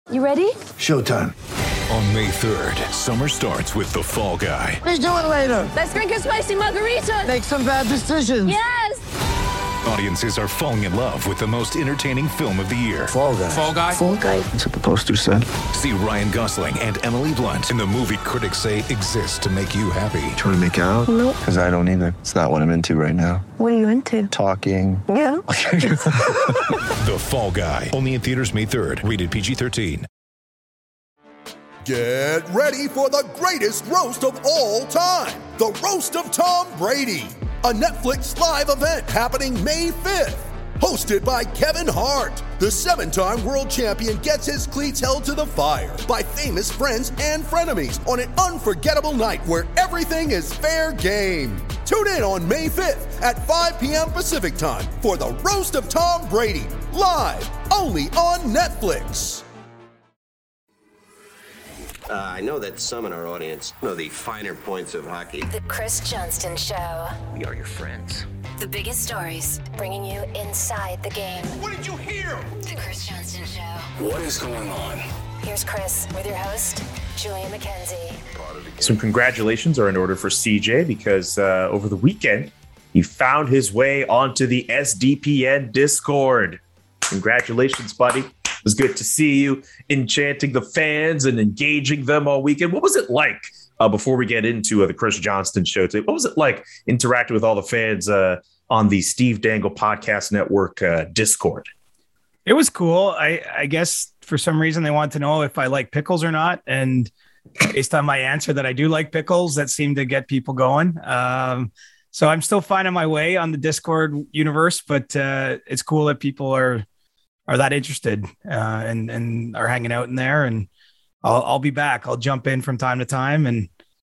You ready? Showtime. On May 3rd, summer starts with The Fall Guy. Let's do it later. Let's drink a spicy margarita. Make some bad decisions. Yes! Audiences are falling in love with the most entertaining film of the year. Fall Guy. Fall Guy? Fall Guy. That's what the poster said. See Ryan Gosling and Emily Blunt in the movie critics say exists to make you happy. Trying to make it out? Nope. Because I don't either. It's not what I'm into right now. What are you into? Talking. Yeah. The Fall Guy. Only in theaters May 3rd. Rated PG-13. Get ready for the greatest roast of all time. The Roast of Tom Brady. A Netflix live event happening May 5th. Hosted by Kevin Hart. The 7-time world champion gets his cleats held to the fire by famous friends and frenemies on an unforgettable night where everything is fair game. Tune in on May 5th at 5 p.m. Pacific time for the Roast of Tom Brady. Live only on Netflix. I know that some in our audience know the finer points of hockey. The Chris Johnston Show. We are your friends. The biggest stories, bringing you inside the game. What did you hear? The Chris Johnston Show. What is going on? Here's Chris with your host, Julia McKenzie. Some congratulations are in order for CJ because over the weekend, he found his way onto the SDPN Discord. Congratulations, buddy. It was good to see you enchanting the fans and engaging them all weekend. What was it like before we get into the Chris Johnston Show today? What was it like interacting with all the fans on the Steve Dangle Podcast Network Discord? It was cool. I guess for some reason they want to know if I like pickles or not. And based on my answer that I do like pickles, that seemed to get people going. So I'm still finding my way on the Discord universe, but it's cool that people are that interested and are hanging out in there. And I'll be back. I'll jump in from time to time and,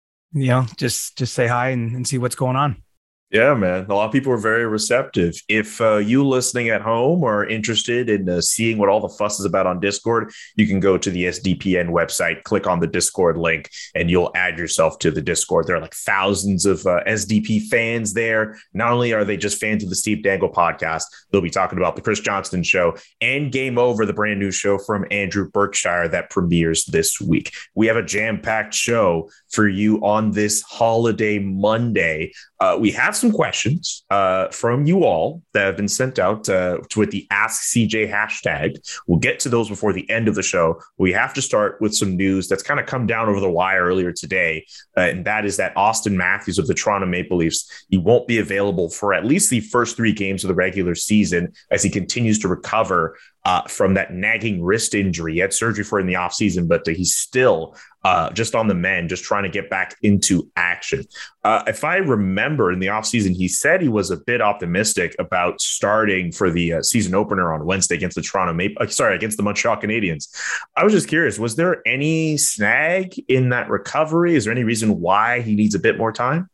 just say hi and see what's going on. Yeah, man. A lot of people are very receptive. If you listening at home are interested in seeing what all the fuss is about on Discord, you can go to the SDPN website, click on the Discord link, and you'll add yourself to the Discord. There are like thousands of SDP fans there. Not only are they just fans of the Steve Dangle podcast, they'll be talking about the Chris Johnston Show and Game Over, the brand new show from Andrew Berkshire that premieres this week. We have a jam-packed show for you on this holiday Monday. We have some questions from you all that have been sent out with the Ask CJ hashtag. We'll get to those before the end of the show. We have to start with some news that's kind of come down over the wire earlier today, and that is that Austin Matthews of the Toronto Maple Leafs, he won't be available for at least the first 3 games of the regular season as he continues to recover from that nagging wrist injury. He had surgery for it in the offseason, but he's still just on the mend, just trying to get back into action. If I remember in the offseason, he said he was a bit optimistic about starting for the season opener on Wednesday against against the Montreal Canadiens. I was just curious, was there any snag in that recovery? Is there any reason why he needs a bit more time?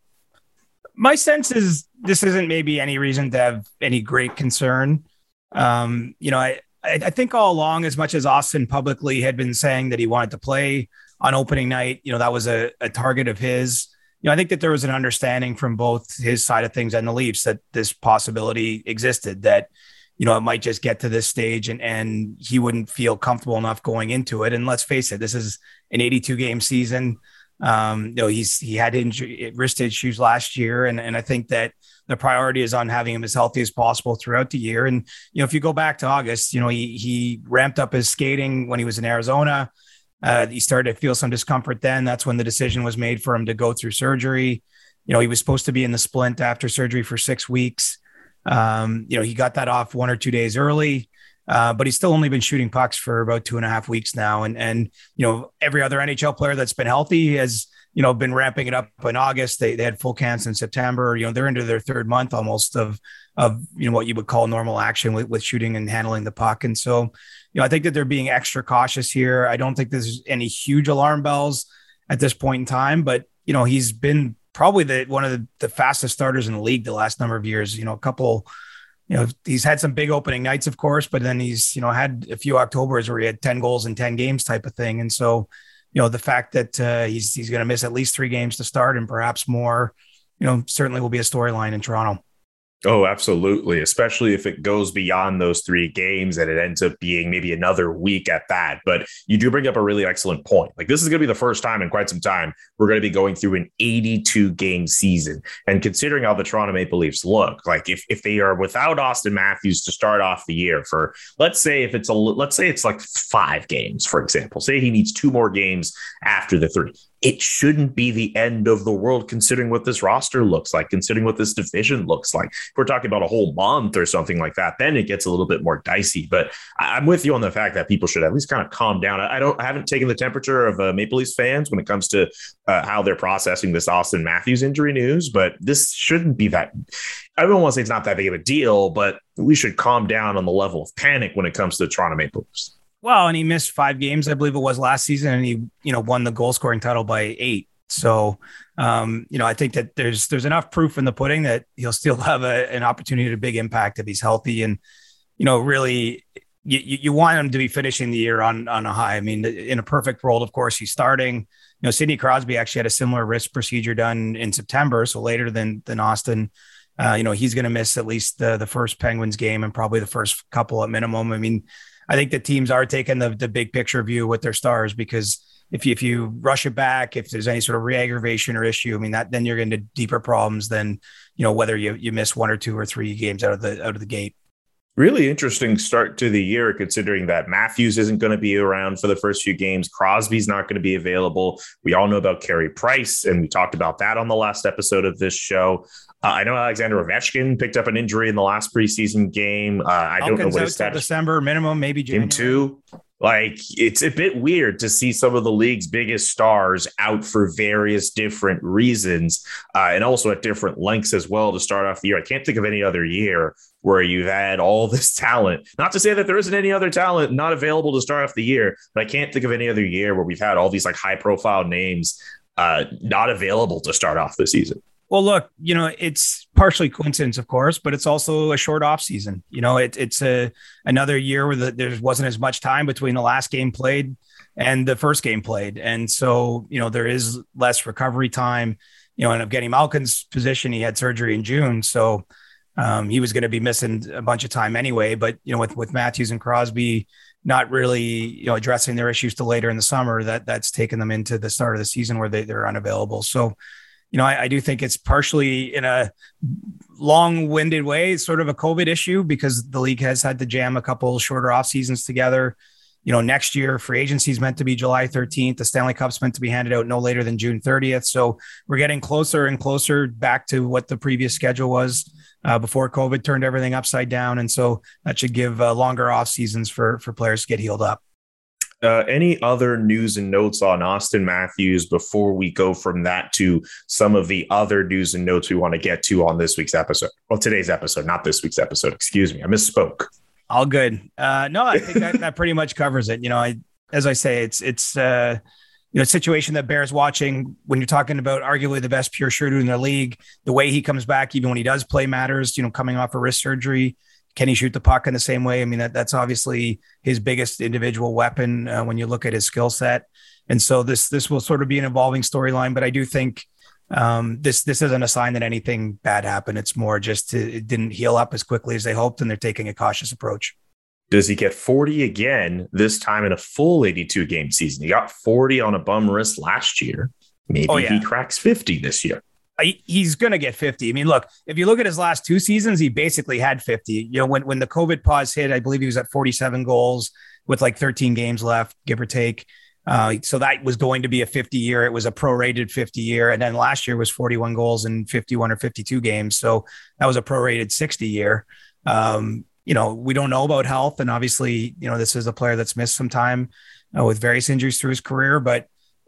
My sense is this isn't maybe any reason to have any great concern. I think all along, as much as Austin publicly had been saying that he wanted to play on opening night, that was a target of his. I think that there was an understanding from both his side of things and the Leafs that this possibility existed, that, it might just get to this stage and he wouldn't feel comfortable enough going into it. And let's face it, this is an 82-game season. He had wrist issues last year. And I think that the priority is on having him as healthy as possible throughout the year. And, if you go back to August, he ramped up his skating when he was in Arizona. He started to feel some discomfort then. That's when the decision was made for him to go through surgery. He was supposed to be in the splint after surgery for 6 weeks. He got that off 1 or 2 days early. But he's still only been shooting pucks for about 2.5 weeks now. And every other NHL player that's been healthy has, been ramping it up in August. They had full camps in September. They're into their 3rd month almost of what you would call normal action with shooting and handling the puck. And so, I think that they're being extra cautious here. I don't think there's any huge alarm bells at this point in time, but, he's been probably one of the fastest starters in the league the last number of years. He's had some big opening nights, of course, but then he's, had a few Octobers where he had 10 goals in 10 games type of thing. And so, the fact that he's going to miss at least 3 games to start and perhaps more, certainly will be a storyline in Toronto. Oh, absolutely. Especially if it goes beyond those 3 games and it ends up being maybe another week at that. But you do bring up a really excellent point. Like, this is going to be the first time in quite some time we're going to be going through an 82 game season. And considering how the Toronto Maple Leafs look, like if they are without Austin Matthews to start off the year for, let's say it's like 5 games, for example, say he needs 2 more games after the 3. It shouldn't be the end of the world considering what this roster looks like, considering what this division looks like. If we're talking about a whole month or something like that, then it gets a little bit more dicey. But I'm with you on the fact that people should at least kind of calm down. I haven't taken the temperature of Maple Leafs fans when it comes to how they're processing this Austin Matthews injury news, but this shouldn't be that. I don't want to say it's not that big of a deal, but we should calm down on the level of panic when it comes to the Toronto Maple Leafs. Well, and he missed 5 games, I believe it was last season, and he, won the goal scoring title by 8. So, I think that there's enough proof in the pudding that he'll still have an opportunity to big impact if he's healthy. And, really, you want him to be finishing the year on a high. I mean, in a perfect world, of course, he's starting. Sidney Crosby actually had a similar wrist procedure done in September, so later than Austin. He's going to miss at least the first Penguins game and probably the first couple at minimum. I mean, I think the teams are taking the big picture view with their stars, because if you rush it back, if there's any sort of re-aggravation or issue, I mean, then you're into deeper problems than, whether you miss 1 or 2 or 3 games out of the gate. Really interesting start to the year, considering that Matthews isn't going to be around for the first few games. Crosby's not going to be available. We all know about Carey Price, and we talked about that on the last episode of this show. I know Alexander Ovechkin picked up an injury in the last preseason game. I don't know what his status. December minimum, maybe January. Game 2. Like, it's a bit weird to see some of the league's biggest stars out for various different reasons, and also at different lengths as well to start off the year. I can't think of any other year where you've had all this talent. Not to say that there isn't any other talent not available to start off the year, but I can't think of any other year where we've had all these like high-profile names not available to start off the season. Well, look, it's partially coincidence, of course, but it's also a short off season. It's another year where there wasn't as much time between the last game played and the first game played. And so, there is less recovery time, and of getting Malkin's position, he had surgery in June. So he was going to be missing a bunch of time anyway. But, with Matthews and Crosby not really, addressing their issues till later in the summer, that's taken them into the start of the season where they're unavailable. So, I do think it's partially in a long-winded way, sort of a COVID issue, because the league has had to jam a couple shorter off seasons together. Next year, free agency is meant to be July 13th. The Stanley Cup's meant to be handed out no later than June 30th. So we're getting closer and closer back to what the previous schedule was before COVID turned everything upside down. And so that should give longer off seasons for players to get healed up. Any other news and notes on Austin Matthews before we go from that to some of the other news and notes we want to get to on this week's episode? Well, today's episode, not this week's episode. Excuse me. I misspoke. All good. No, I think that pretty much covers it. As I say, it's a situation that bears watching when you're talking about arguably the best pure shooter in the league. The way he comes back, even when he does play, matters. Coming off a wrist surgery. Can he shoot the puck in the same way? I mean, that's obviously his biggest individual weapon when you look at his skill set. And so this will sort of be an evolving storyline, but I do think this isn't a sign that anything bad happened. It's more just it didn't heal up as quickly as they hoped, and they're taking a cautious approach. Does he get 40 again, this time in a full 82 game season? He got 40 on a bum wrist last year. Maybe he cracks 50 this year. He's going to get 50. I mean, look, if you look at his last 2 seasons, he basically had 50. When the COVID pause hit, I believe he was at 47 goals with like 13 games left, give or take. So that was going to be a 50 year. It was a prorated 50 year. And then last year was 41 goals in 51 or 52 games. So that was a prorated 60 year. We don't know about health. And obviously, this is a player that's missed some time with various injuries through his career. But,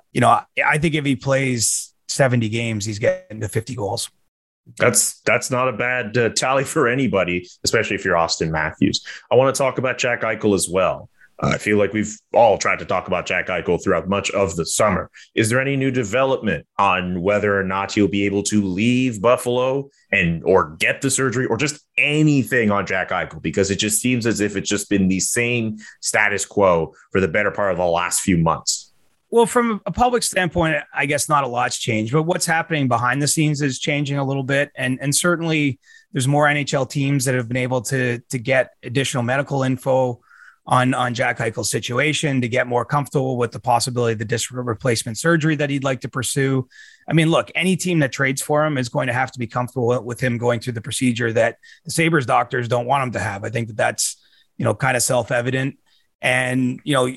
I think if he plays 70 games, he's getting to 50 goals. That's not a bad tally for anybody, especially if you're Austin Matthews. I want to talk about Jack Eichel as well. I feel like we've all tried to talk about Jack Eichel throughout much of the summer. Is there any new development on whether or not he'll be able to leave Buffalo or get the surgery, or just anything on Jack Eichel? Because it just seems as if it's just been the same status quo for the better part of the last few months. Well, from a public standpoint, I guess not a lot's changed, but what's happening behind the scenes is changing a little bit. And certainly there's more NHL teams that have been able to get additional medical info on Jack Eichel's situation, to get more comfortable with the possibility of the disc replacement surgery that he'd like to pursue. I mean, look, any team that trades for him is going to have to be comfortable with him going through the procedure that the Sabres doctors don't want him to have. I think that that's, kind of self-evident. And,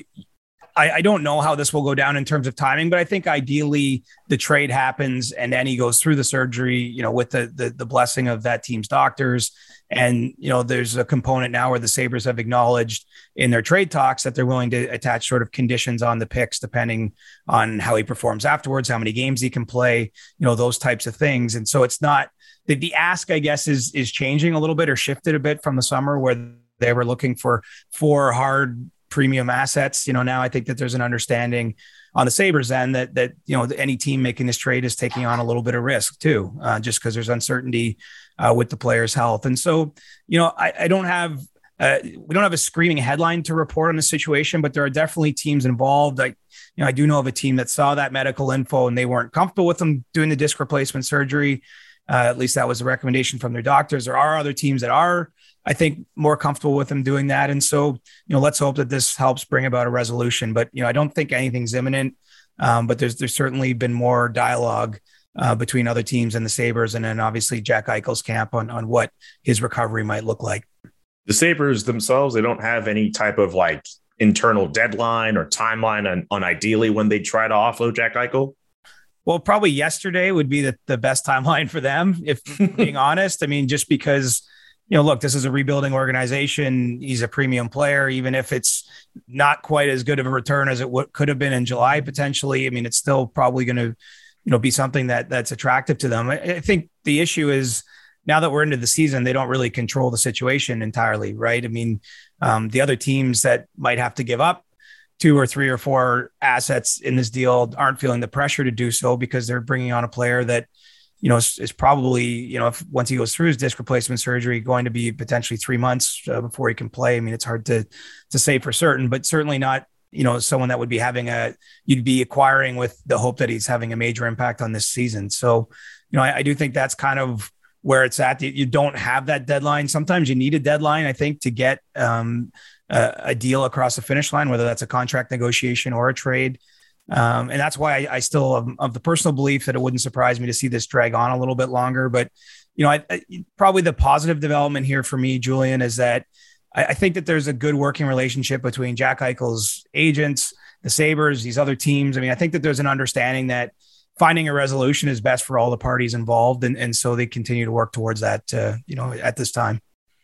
I don't know how this will go down in terms of timing, but I think ideally the trade happens and then he goes through the surgery, with the blessing of that team's doctors. And, there's a component now where the Sabres have acknowledged in their trade talks that they're willing to attach sort of conditions on the picks, depending on how he performs afterwards, how many games he can play, those types of things. And so it's not the ask, I guess, is changing a little bit or shifted a bit from the summer where they were looking for hard premium assets. Now I think that there's an understanding on the Sabres end that any team making this trade is taking on a little bit of risk too, just because there's uncertainty with the player's health. And so, I don't have, we don't have a screaming headline to report on the situation, but there are definitely teams involved. I do know of a team that saw that medical info and they weren't comfortable with them doing the disc replacement surgery. At least that was the recommendation from their doctors. There are other teams that are, I think, more comfortable with them doing that. And so, let's hope that this helps bring about a resolution. But, I don't think anything's imminent. But there's certainly been more dialogue between other teams and the Sabres, and then obviously Jack Eichel's camp on what his recovery might look like. The Sabres themselves, they don't have any type of internal deadline or timeline on ideally when they try to offload Jack Eichel. Well, probably yesterday would be the best timeline for them, if being honest. I mean, just because, look, this is a rebuilding organization. He's a premium player, even if it's not quite as good of a return as it could have been in July, potentially. I mean, it's still probably going to, be something that's attractive to them. I think the issue is now that we're into the season, they don't really control the situation entirely, right? I mean, the other teams that might have to give up 2 or 3 or 4 assets in this deal aren't feeling the pressure to do so because they're bringing on a player that, is probably, if once he goes through his disc replacement surgery, going to be potentially 3 months before he can play. I mean, it's hard to say for certain, but certainly not, someone that would be you'd be acquiring with the hope that he's having a major impact on this season. So, I do think that's kind of where it's at. You don't have that deadline. Sometimes you need a deadline, I think, to get a deal across the finish line, whether that's a contract negotiation or a trade. And that's why I still am of the personal belief that it wouldn't surprise me to see this drag on a little bit longer. But, probably the positive development here for me, Julian, is that I think that there's a good working relationship between Jack Eichel's agents, the Sabres, these other teams. I mean, I think that there's an understanding that finding a resolution is best for all the parties involved. And so they continue to work towards that, at this time.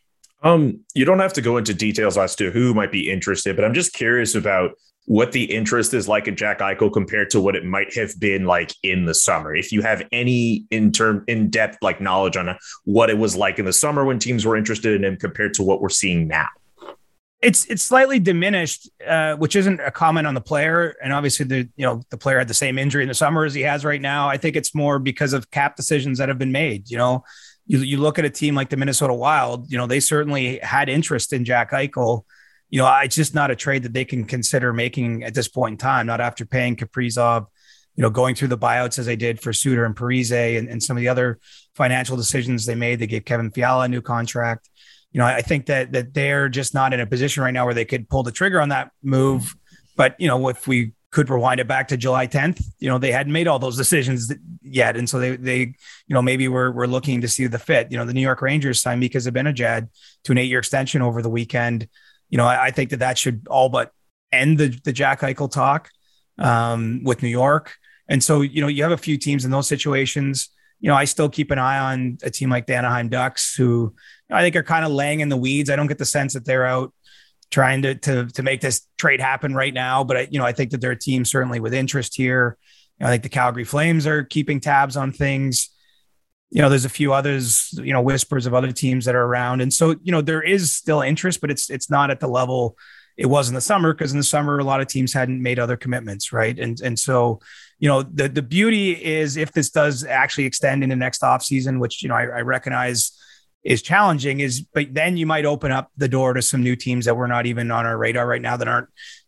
You don't have to go into details as to who might be interested, but I'm just curious about what the interest is like in Jack Eichel compared to what it might have been like in the summer. If you have any in-depth knowledge on what it was like in the summer when teams were interested in him compared to what we're seeing now. It's slightly diminished, which isn't a comment on the player. And obviously the player had the same injury in the summer as he has right now. I think it's more because of cap decisions that have been made. You look at a team like the Minnesota Wild, they certainly had interest in Jack Eichel. It's just not a trade that they can consider making at this point in time, not after paying Kaprizov, going through the buyouts as they did for Suter and Parise and some of the other financial decisions they made. They gave Kevin Fiala a new contract. I think that they're just not in a position right now where they could pull the trigger on that move. But, if we could rewind it back to July 10th, they hadn't made all those decisions yet. And so they maybe we're looking to see the fit. The New York Rangers signed Mika Zibanejad to an 8-year extension over the weekend. I think that should all but end the Jack Eichel talk with New York. And so, you have a few teams in those situations. I still keep an eye on a team like the Anaheim Ducks, who I think are kind of laying in the weeds. I don't get the sense that they're out trying to make this trade happen right now. But I think that they're a team certainly with interest here. I think the Calgary Flames are keeping tabs on things. There's a few others, whispers of other teams that are around. And so, there is still interest, but it's not at the level it was in the summer, because in the summer, a lot of teams hadn't made other commitments. Right. And so, the beauty is if this does actually extend into next offseason, which, I recognize is challenging, but then you might open up the door to some new teams that were not even on our radar right now, that aren't,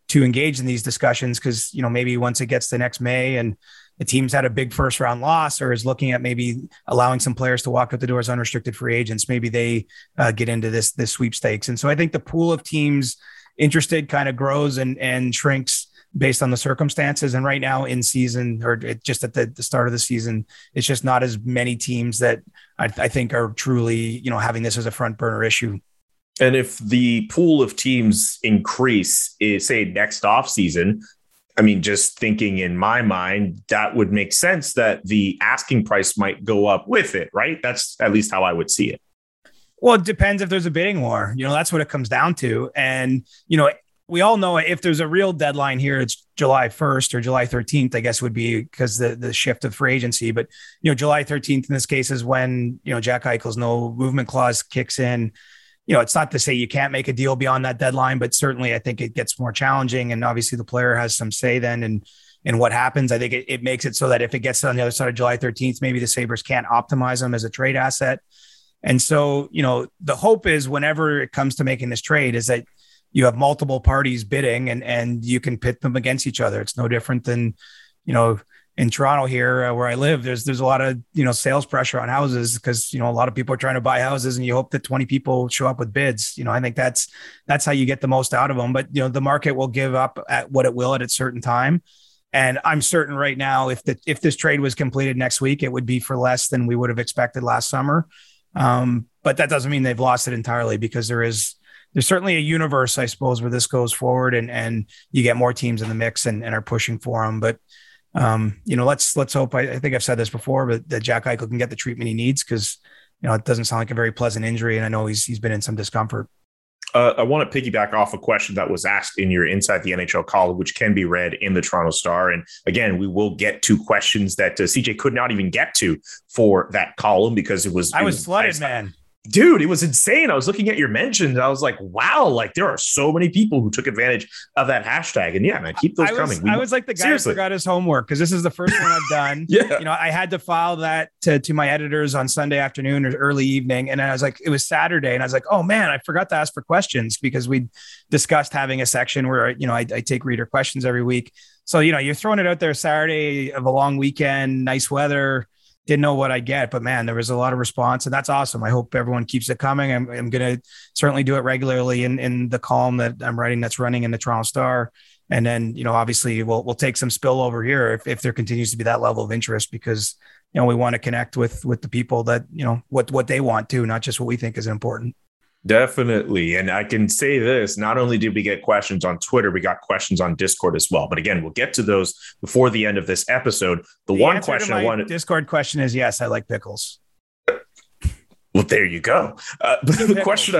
to engage in these discussions because, maybe once it gets to next May and the team's had a big first round loss or is looking at maybe allowing some players to walk out the door as unrestricted free agents, maybe they get into this sweepstakes. And so I think the pool of teams interested kind of grows and shrinks based on the circumstances. And right now in season, or just at the start of the season, it's just not as many teams that I think are truly, having this as a front burner issue. And if the pool of teams increase, say next off season, I mean, just thinking in my mind, that would make sense that the asking price might go up with it, right? That's at least how I would see it. Well, it depends if there's a bidding war. That's what it comes down to. And, we all know if there's a real deadline here, it's July 1st or July 13th, I guess would be because the shift of free agency. But, July 13th in this case is when, Jack Eichel's no movement clause kicks in. It's not to say you can't make a deal beyond that deadline, but certainly I think it gets more challenging. And obviously the player has some say then in what happens. I think it makes it so that if it gets on the other side of July 13th, maybe the Sabres can't optimize them as a trade asset. And so, the hope is whenever it comes to making this trade is that you have multiple parties bidding and you can pit them against each other. It's no different than, in Toronto here where I live, there's a lot of, sales pressure on houses because, a lot of people are trying to buy houses and you hope that 20 people show up with bids. I think that's how you get the most out of them. But, the market will give up at what it will at a certain time. And I'm certain right now, if this trade was completed next week, it would be for less than we would have expected last summer. But that doesn't mean they've lost it entirely because there's certainly a universe, I suppose, where this goes forward and you get more teams in the mix and are pushing for them. But, let's hope, I think I've said this before, but that Jack Eichel can get the treatment he needs because, it doesn't sound like a very pleasant injury. And I know he's been in some discomfort. I want to piggyback off a question that was asked in your Inside the NHL column, which can be read in the Toronto Star. And again, we will get to questions that CJ could not even get to for that column because I was flooded, man. Dude, it was insane. I was looking at your mentions. I was like, wow, like there are so many people who took advantage of that hashtag. And yeah, man, keep those coming. I was like the guy who forgot his homework because this is the first one I've done. Yeah. I had to file that to my editors on Sunday afternoon or early evening. And I was like, it was Saturday. And I was like, oh man, I forgot to ask for questions because we discussed having a section where, I take reader questions every week. So, you're throwing it out there Saturday of a long weekend, nice weather. Didn't know what I'd get, but man, there was a lot of response and that's awesome. I hope everyone keeps it coming. I'm going to certainly do it regularly in the column that I'm writing that's running in the Toronto Star. And then, obviously we'll take some spillover here if there continues to be that level of interest because, we want to connect with the people that, what they want to, not just what we think is important. Definitely. And I can say this, not only did we get questions on Twitter, we got questions on Discord as well. But again, we'll get to those before the end of this episode. The one question I wanted... Discord question is, yes, I like pickles. Well, there you go. The question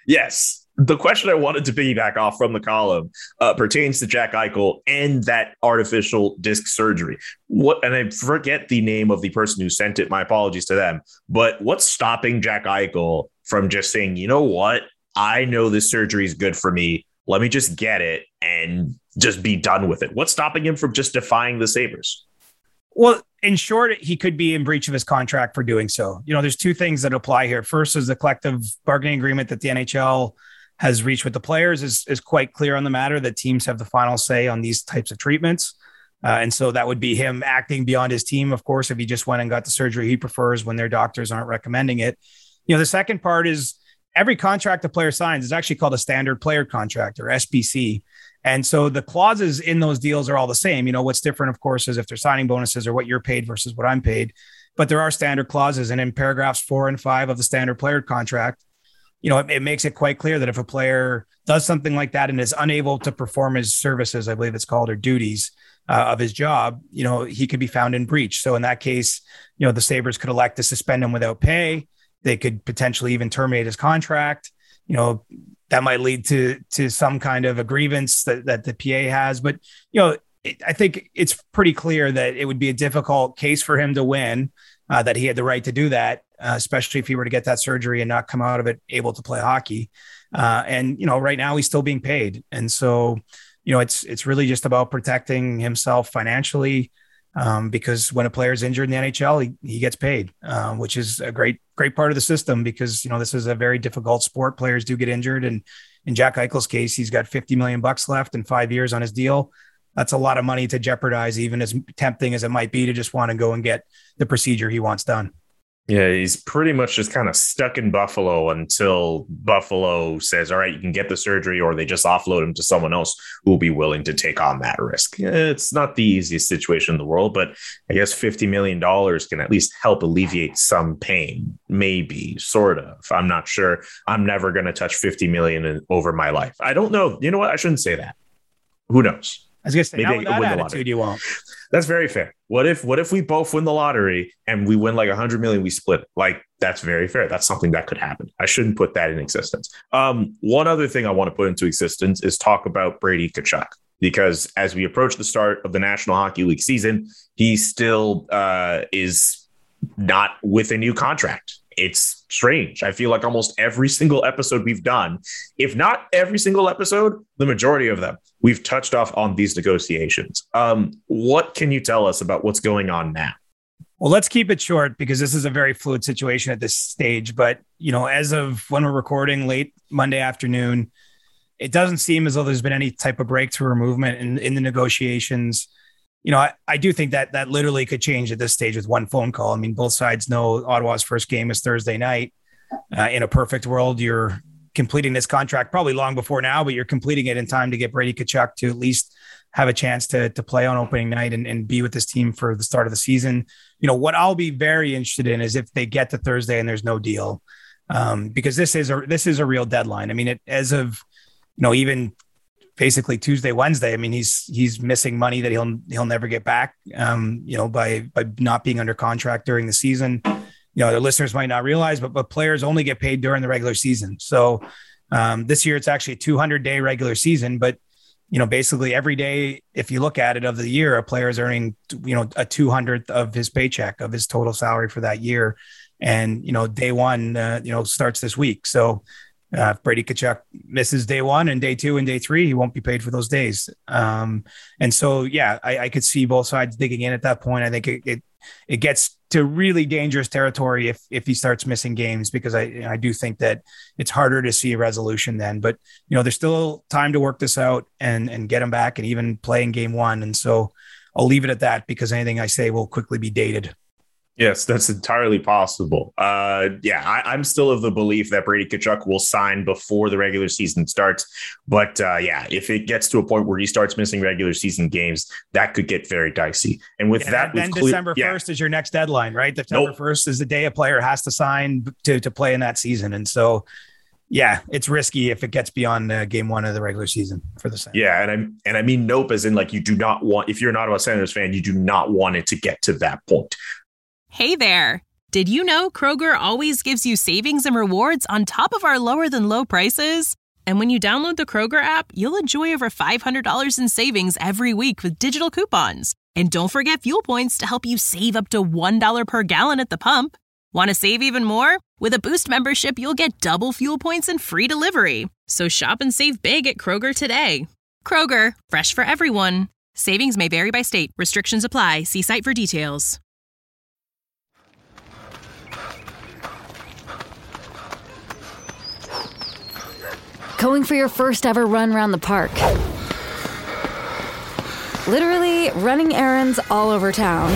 I wanted to piggyback off from the column pertains to Jack Eichel and that artificial disc surgery. And I forget the name of the person who sent it. My apologies to them. But what's stopping Jack Eichel from just saying, you know what? I know this surgery is good for me. Let me just get it and just be done with it. What's stopping him from just defying the Sabres? Well, in short, he could be in breach of his contract for doing so. There's two things that apply here. First is the collective bargaining agreement that the NHL has reached with the players is quite clear on the matter that teams have the final say on these types of treatments. And so that would be him acting beyond his team, of course, if he just went and got the surgery he prefers when their doctors aren't recommending it. The second part is every contract a player signs is actually called a standard player contract or SPC. And so the clauses in those deals are all the same. What's different, of course, is if they're signing bonuses or what you're paid versus what I'm paid. But there are standard clauses. And in paragraphs 4 and 5 of the standard player contract, it makes it quite clear that if a player does something like that and is unable to perform his services, I believe it's called, or duties of his job, he could be found in breach. So in that case, the Sabres could elect to suspend him without pay. They could potentially even terminate his contract. That might lead to some kind of a grievance that the PA has. But, I think it's pretty clear that it would be a difficult case for him to win, that he had the right to do that, especially if he were to get that surgery and not come out of it able to play hockey. And right now he's still being paid. And so, it's really just about protecting himself financially. because when a player is injured in the NHL, he gets paid, which is a great part of the system because, this is a very difficult sport. Players do get injured. And in Jack Eichel's case, he's got $50 million left and 5 years on his deal. That's a lot of money to jeopardize, even as tempting as it might be to just want to go and get the procedure he wants done. Yeah, he's pretty much just kind of stuck in Buffalo until Buffalo says, all right, you can get the surgery, or they just offload him to someone else who will be willing to take on that risk. It's not the easiest situation in the world, but I guess $50 million can at least help alleviate some pain. Maybe, sort of. I'm not sure. I'm never going to touch $50 million over my life. I don't know. You know what? I shouldn't say that. Who knows? I was going to say, maybe that attitude you won't. That's very fair. What if we both win the lottery and we win like 100 million, we split? Like, that's very fair. That's something that could happen. I shouldn't put that in existence. One other thing I want to put into existence is talk about Brady Tkachuk, because as we approach the start of the National Hockey League season, he still is not with a new contract. It's strange. I feel like almost every single episode we've done, if not every single episode, the majority of them, we've touched off on these negotiations. What can you tell us about what's going on now? Well, let's keep it short because this is a very fluid situation at this stage. But, as of when we're recording late Monday afternoon, it doesn't seem as though there's been any type of breakthrough or movement in the negotiations. I do think that literally could change at this stage with one phone call. I mean, both sides know Ottawa's first game is Thursday night. In a perfect world, you're completing this contract probably long before now, but you're completing it in time to get Brady Tkachuk to at least have a chance to play on opening night and be with this team for the start of the season. What I'll be very interested in is if they get to Thursday and there's no deal, because this is a real deadline. I mean, as of, even basically Tuesday, Wednesday. I mean, he's missing money that he'll never get back, by not being under contract during the season. The listeners might not realize, but players only get paid during the regular season. So this year it's actually a 200-day regular season, but basically every day, if you look at it of the year, a player is earning, a 200th of his paycheck of his total salary for that year. And, day one, starts this week. So if Brady Tkachuk misses day one and day two and day three, he won't be paid for those days. And so, I could see both sides digging in at that point. I think it gets to really dangerous territory if he starts missing games, because I do think that it's harder to see a resolution then. But, there's still time to work this out and get him back and even play in game one. And so I'll leave it at that because anything I say will quickly be dated. Yes, that's entirely possible. I'm still of the belief that Brady Tkachuk will sign before the regular season starts. But if it gets to a point where he starts missing regular season games, that could get very dicey. And with that, then December 1st is your next deadline, right? December 1st is the day a player has to sign to play in that season. And so, it's risky if it gets beyond game one of the regular season for the Senators. Yeah, and I mean nope, as in like you do not want, if you're an Ottawa Senators fan, you do not want it to get to that point. Hey there. Did you know Kroger always gives you savings and rewards on top of our lower than low prices? And when you download the Kroger app, you'll enjoy over $500 in savings every week with digital coupons. And don't forget fuel points to help you save up to $1 per gallon at the pump. Want to save even more? With a Boost membership, you'll get double fuel points and free delivery. So shop and save big at Kroger today. Kroger, fresh for everyone. Savings may vary by state. Restrictions apply. See site for details. Going for your first ever run around the park. Literally running errands all over town.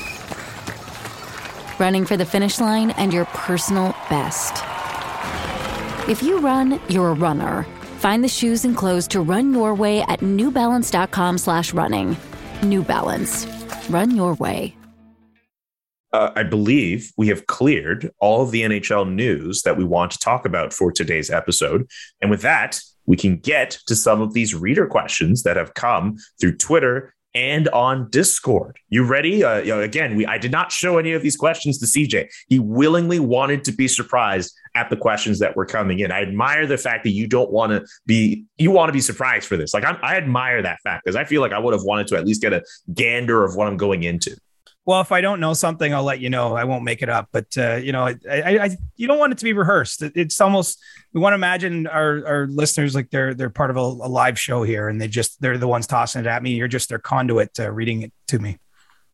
Running for the finish line and your personal best. If you run, you're a runner. Find the shoes and clothes to run your way at newbalance.com/running. New Balance. Run your way. I believe we have cleared all of the NHL news that we want to talk about for today's episode. And with that, we can get to some of these reader questions that have come through Twitter and on Discord. You ready? Again, I did not show any of these questions to CJ. He willingly wanted to be surprised at the questions that were coming in. I admire the fact that you want to be surprised for this. Like I admire that fact because I feel like I would have wanted to at least get a gander of what I'm going into. Well, if I don't know something, I'll let you know. I won't make it up. But, you don't want it to be rehearsed. It's almost, we want to imagine our listeners like they're part of a live show here and they're the ones tossing it at me. You're just their conduit reading it to me.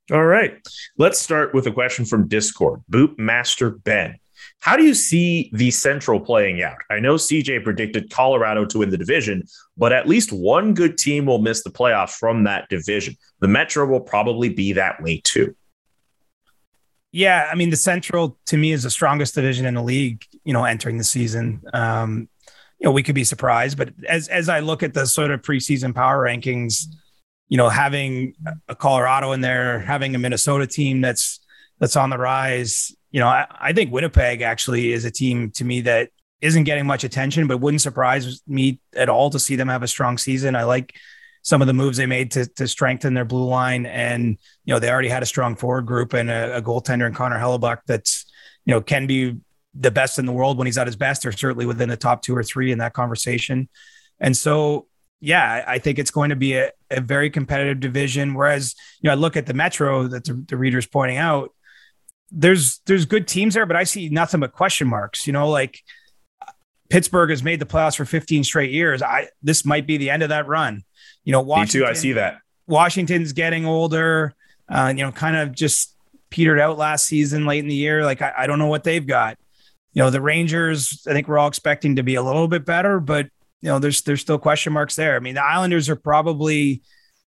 All right. Let's start with a question from Discord. Boot Master Ben. How do you see the Central playing out? I know CJ predicted Colorado to win the division, but at least one good team will miss the playoffs from that division. The Metro will probably be that way too. Yeah, I mean, the Central to me is the strongest division in the league, entering the season. We could be surprised, but as I look at the sort of preseason power rankings, having a Colorado in there, having a Minnesota team that's on the rise, I think Winnipeg actually is a team to me that isn't getting much attention, but wouldn't surprise me at all to see them have a strong season. I like some of the moves they made to strengthen their blue line. And, they already had a strong forward group and a goaltender in Connor Hellebuck that's, can be the best in the world when he's at his best, or certainly within the top 2 or 3 in that conversation. And so, yeah, I think it's going to be a very competitive division. Whereas, I look at the Metro that the reader's pointing out, there's good teams there, but I see nothing but question marks. Like Pittsburgh has made the playoffs for 15 straight years. This might be the end of that run. Washington, me too. I see that. Washington's getting older, kind of just petered out last season, late in the year. Like, I don't know what they've got. The Rangers, I think we're all expecting to be a little bit better, but there's still question marks there. I mean, the Islanders are probably,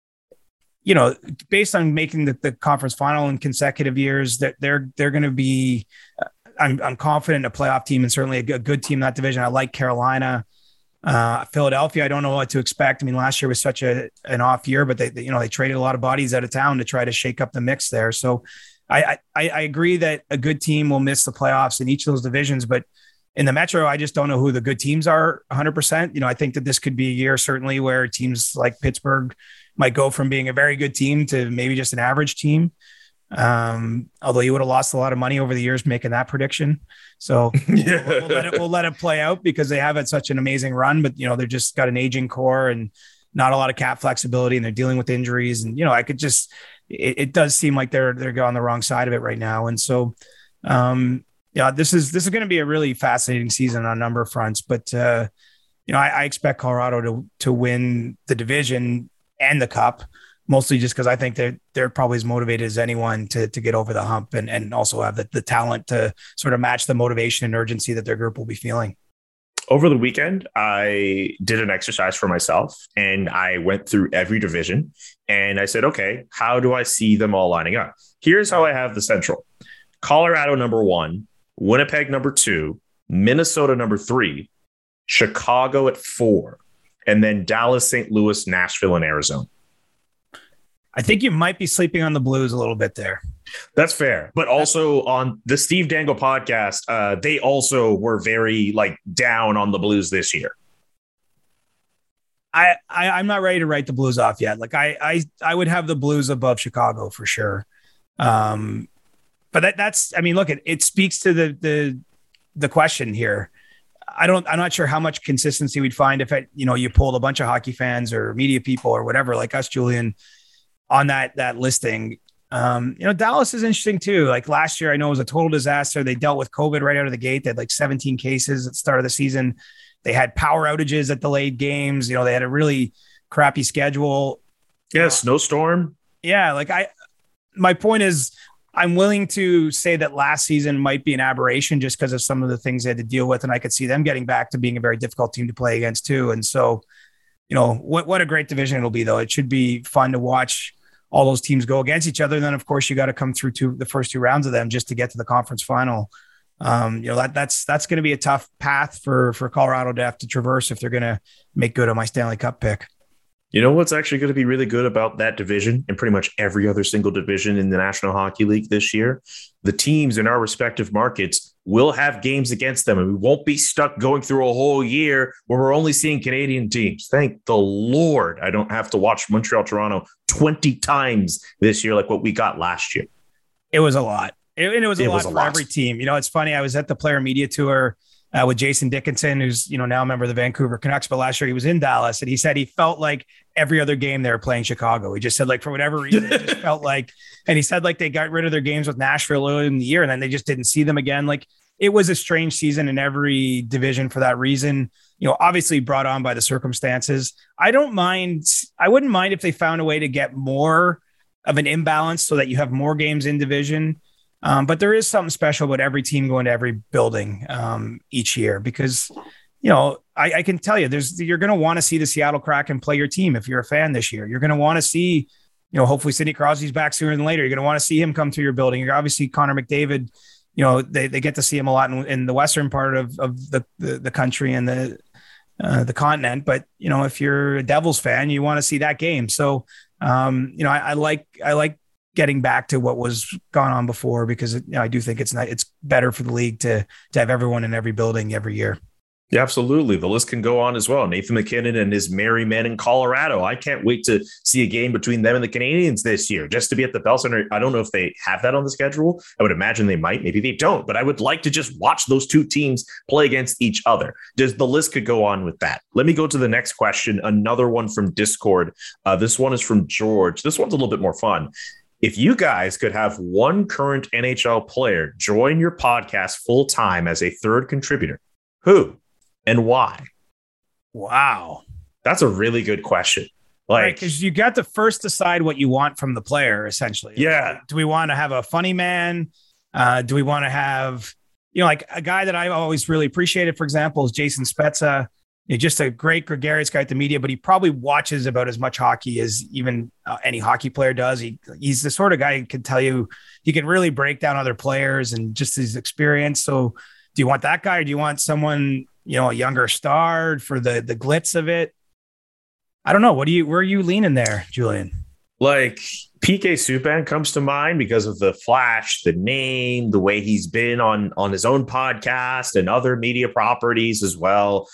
based on making the conference final in consecutive years, that they're going to be, I'm confident a playoff team and certainly a good team in that division. I like Carolina. Philadelphia, I don't know what to expect. I mean, last year was such an off year, but they traded a lot of bodies out of town to try to shake up the mix there. So I agree that a good team will miss the playoffs in each of those divisions, but in the Metro, I just don't know who the good teams are 100%. I think that this could be a year certainly where teams like Pittsburgh might go from being a very good team to maybe just an average team. Although you would have lost a lot of money over the years making that prediction. So we'll let it play out because they have had such an amazing run, but they've just got an aging core and not a lot of cap flexibility, and they're dealing with injuries. And, I could just, it does seem like they're on the wrong side of it right now. And so, this is going to be a really fascinating season on a number of fronts, but, I expect Colorado to win the division and the cup, mostly just because I think they're probably as motivated as anyone to get over the hump and also have the talent to sort of match the motivation and urgency that their group will be feeling. Over the weekend, I did an exercise for myself and I went through every division and I said, okay, how do I see them all lining up? Here's how I have the Central. Colorado, number 1, Winnipeg, number 2, Minnesota, number 3, Chicago at 4, and then Dallas, St. Louis, Nashville, and Arizona. I think you might be sleeping on the Blues a little bit there. That's fair. But also on the Steve Dangle podcast, they also were very down on the Blues this year. I'm not ready to write the Blues off yet. I would have the Blues above Chicago for sure. But that's, I mean, look, it speaks to the question here. I'm not sure how much consistency we'd find if you pulled a bunch of hockey fans or media people or whatever, like us, Julian, on that listing. Dallas is interesting too. Like last year, I know it was a total disaster. They dealt with COVID right out of the gate. They had 17 cases at the start of the season. They had power outages that delayed games. They had a really crappy schedule. Yeah, snowstorm. Yeah, my point is, I'm willing to say that last season might be an aberration just because of some of the things they had to deal with, and I could see them getting back to being a very difficult team to play against too. And so, what a great division it'll be, though. It should be fun to watch all those teams go against each other. And then, of course, you got to come through to the first 2 rounds of them just to get to the conference final. That's going to be a tough path for Colorado to have to traverse if they're going to make good on my Stanley Cup pick. You know what's actually going to be really good about that division and pretty much every other single division in the National Hockey League this year? The teams in our respective markets will have games against them, and we won't be stuck going through a whole year where we're only seeing Canadian teams. Thank the Lord I don't have to watch Montreal-Toronto 20 times this year like what we got last year. It was a lot. It was a lot for every team. It's funny. I was at the player media tour with Jason Dickinson, who's now a member of the Vancouver Canucks, but last year he was in Dallas, and he said he felt like every other game they were playing Chicago. He just said for whatever reason, it just felt like, and he said they got rid of their games with Nashville early in the year, and then they just didn't see them again. It was a strange season in every division for that reason. Obviously brought on by the circumstances. I wouldn't mind if they found a way to get more of an imbalance so that you have more games in division. But there is something special about every team going to every building each year because, I can tell you you're going to want to see the Seattle Kraken play your team. If you're a fan this year, you're going to want to see, hopefully Sidney Crosby's back sooner than later. You're going to want to see him come to your building. You're obviously Connor McDavid, they get to see him a lot in the Western part of the country and the continent. But, if you're a Devils fan, you want to see that game. So, I like getting back to what was gone on before because I do think it's better for the league to have everyone in every building every year. Yeah, absolutely. The list can go on as well. Nathan MacKinnon and his merry men in Colorado. I can't wait to see a game between them and the Canadiens this year, just to be at the Bell Center. I don't know if they have that on the schedule. I would imagine they might. Maybe they don't. But I would like to just watch those two teams play against each other. The list could go on with that. Let me go to the next question. Another one from Discord. This one is from George. This one's a little bit more fun. If you guys could have one current NHL player join your podcast full time as a third contributor, who and why? Wow. That's a really good question. Because you got to first decide what you want from the player, essentially. Yeah. Do we want to have a funny man? Do we want to have, like a guy that I've always really appreciated, for example, is Jason Spezza. He's just a great gregarious guy at the media, but he probably watches about as much hockey as even any hockey player does. He's the sort of guy who can tell you, he can really break down other players and just his experience. So do you want that guy or do you want someone, a younger star for the glitz of it? I don't know. Where are you leaning there, Julian? Like PK Subban comes to mind because of the flash, the name, the way he's been on his own podcast and other media properties as well.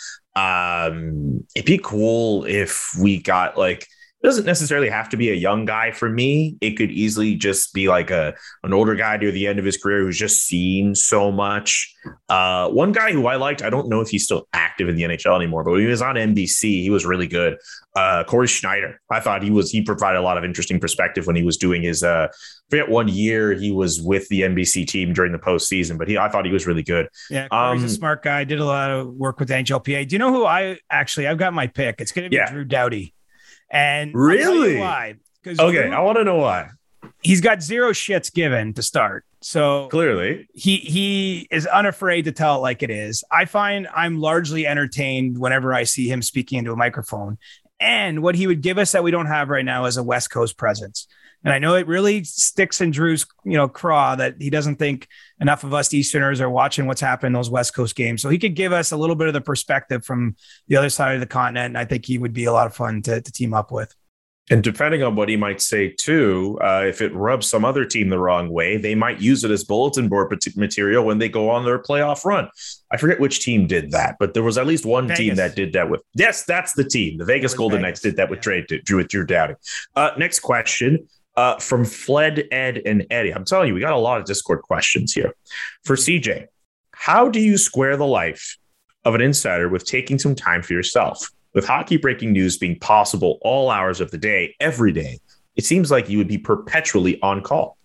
It'd be cool if we got it doesn't necessarily have to be a young guy for me. It could easily just be like an older guy near the end of his career who's just seen so much. One guy who I liked, I don't know if he's still active in the NHL anymore, but when he was on NBC, he was really good. Corey Schneider. I thought he provided a lot of interesting perspective when he was doing his, I forget one year he was with the NBC team during the postseason, but I thought he was really good. Yeah, Corey's a smart guy. Did a lot of work with the NHLPA. Do you know who I've got my pick? It's going to be Drew Doughty. And really? Why? Okay, I want to know why. He's got zero shits given to start. So clearly he is unafraid to tell it like it is. I find I'm largely entertained whenever I see him speaking into a microphone. And what he would give us that we don't have right now is a West Coast presence. And I know it really sticks in Drew's, craw that he doesn't think enough of us Easterners are watching what's happening in those West Coast games. So he could give us a little bit of the perspective from the other side of the continent. And I think he would be a lot of fun to team up with. And depending on what he might say, too, if it rubs some other team the wrong way, they might use it as bulletin board material when they go on their playoff run. I forget which team did that, but there was at least one team that did that with. Yes, that's the team. The Vegas Golden Knights did that with Drew Doughty. Next question from Fled, Ed, and Eddie. I'm telling you, we got a lot of Discord questions here. For CJ, how do you square the life of an insider with taking some time for yourself? With hockey breaking news being possible all hours of the day, every day, it seems like you would be perpetually on call.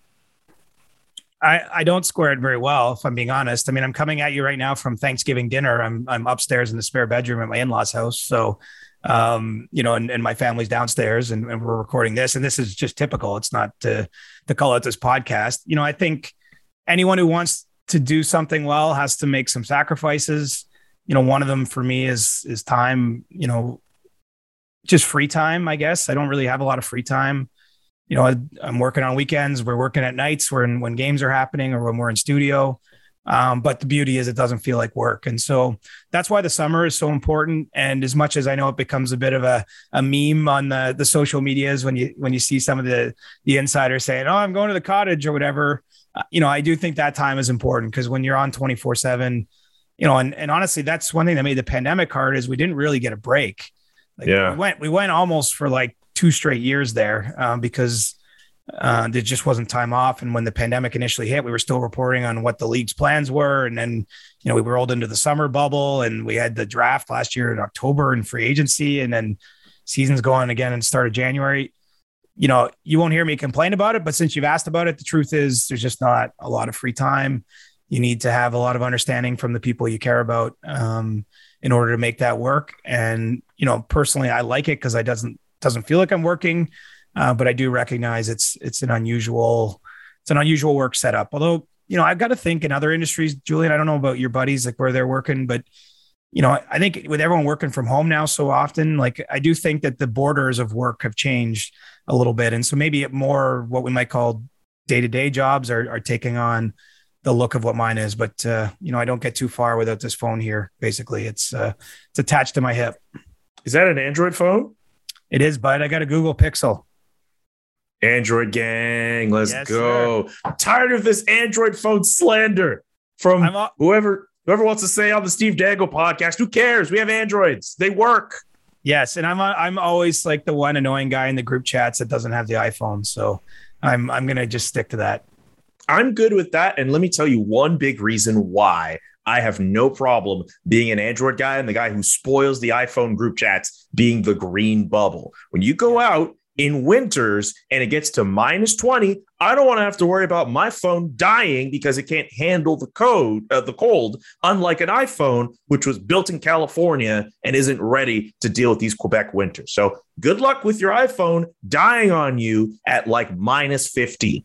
I don't square it very well, if I'm being honest. I mean, I'm coming at you right now from Thanksgiving dinner. I'm upstairs in the spare bedroom at my in-laws' house. So, and my family's downstairs and we're recording this. And this is just typical. It's not to call out this podcast. I think anyone who wants to do something well has to make some sacrifices. One of them for me is time, just free time, I guess. I don't really have a lot of free time. I'm working on weekends. We're working at nights when games are happening or when we're in studio. But the beauty is it doesn't feel like work. And so that's why the summer is so important. And as much as I know it becomes a bit of a meme on the social medias when you see some of the insiders saying, oh, I'm going to the cottage or whatever, I do think that time is important because when you're on 24/7, and honestly, that's one thing that made the pandemic hard is we didn't really get a break. We went almost for 2 straight years there because there just wasn't time off. And when the pandemic initially hit, we were still reporting on what the league's plans were. And then, we rolled into the summer bubble and we had the draft last year in October and free agency. And then season's going again and start of January. You won't hear me complain about it, but since you've asked about it, the truth is there's just not a lot of free time. You need to have a lot of understanding from the people you care about in order to make that work. And, personally, I like it because it doesn't feel like I'm working. But I do recognize it's an unusual work setup. Although, I've got to think in other industries, Julian, I don't know about your buddies, like where they're working, but I think with everyone working from home now so often, like I do think that the borders of work have changed a little bit. And so maybe more what we might call day-to-day jobs are taking on the look of what mine is. But, I don't get too far without this phone here. Basically, it's attached to my hip. Is that an Android phone? It is, bud. I got a Google Pixel. Android gang, let's go. Sir. I'm tired of this Android phone slander from whoever wants to say on the Steve Dangle podcast. Who cares? We have Androids. They work. Yes, and I'm always like the one annoying guy in the group chats that doesn't have the iPhone. So I'm going to just stick to that. I'm good with that. And let me tell you one big reason why I have no problem being an Android guy and the guy who spoils the iPhone group chats being the green bubble. When you go out in winters and it gets to -20, I don't want to have to worry about my phone dying because it can't handle the cold, unlike an iPhone, which was built in California and isn't ready to deal with these Quebec winters. So good luck with your iPhone dying on you at like -50.